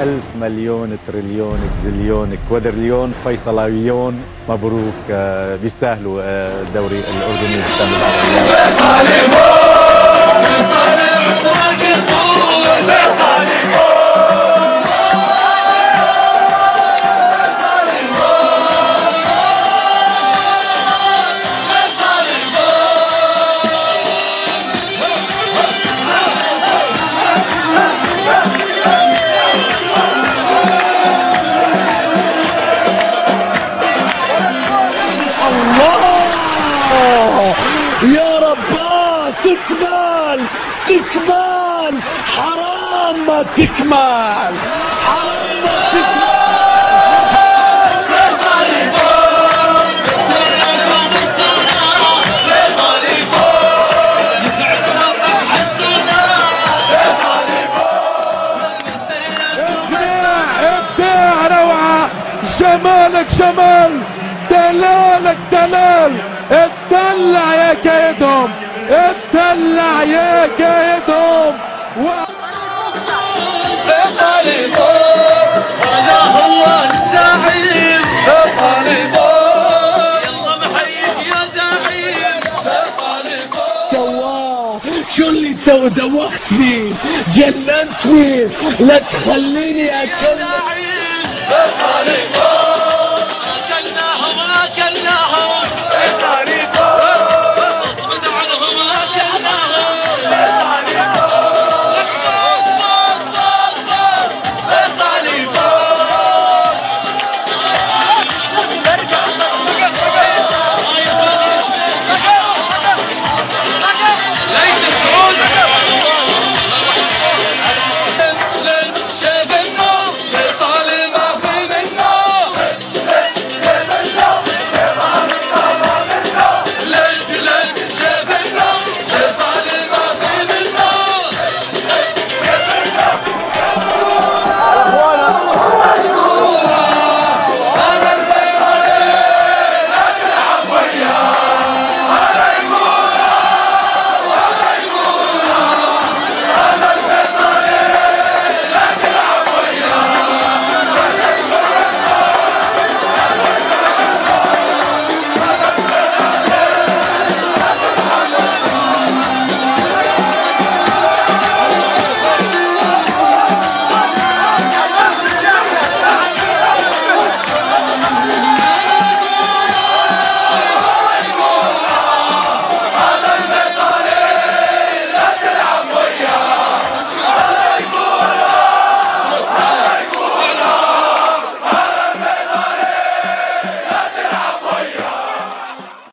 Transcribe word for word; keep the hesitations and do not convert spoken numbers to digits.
ألف مليون تريليون زليون كوادرليون فيصلاويون مبروك. بيستاهلوا الدوري الأردني. يا رباه تكمل تكمل، حرام ما تكمل، حرام ما تكمل. ابداع، روعة، جمالك جمال، دلالك دلال. اتدلع يا كيدهم، اتدلع يا كيدهم. فيصل يطول، هذا هو الزعيم فيصل يطول. يلا بحييك يا زعيم فيصل يطول. سواه شو اللي سوى؟ دوختني، جننتني، لا تخليني اكمل. فيصل يطول.